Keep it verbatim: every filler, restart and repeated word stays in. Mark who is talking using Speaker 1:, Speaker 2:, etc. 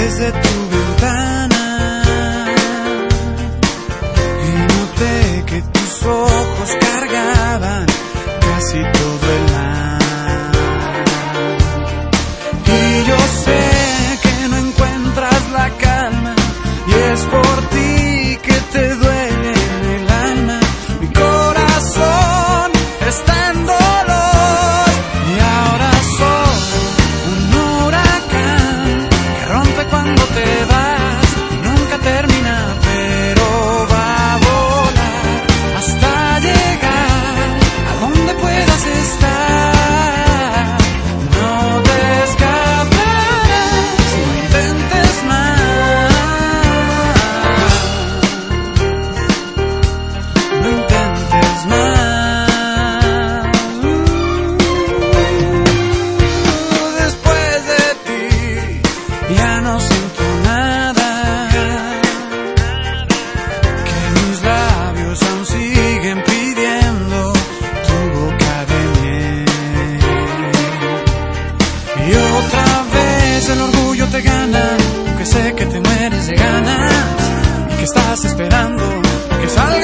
Speaker 1: desde tu ventana y noté que tus ojos cargaban casi todo el mar. Y yo sé que no encuentras la calma y es por ti que te duele en el alma. Mi corazón está en dolor y ahora soy un huracán que rompe cuando te vas y nunca termina, pero va a volar hasta llegar a donde puedas estar. No te escaparás, no intentes más, no intentes más. Después de ti ya no siento nada, que mis labios aún siguen pidiendo tu boca de miel. Y otra vez el orgullo te gana, aunque sé que te mueres de ganas y que estás esperando que salga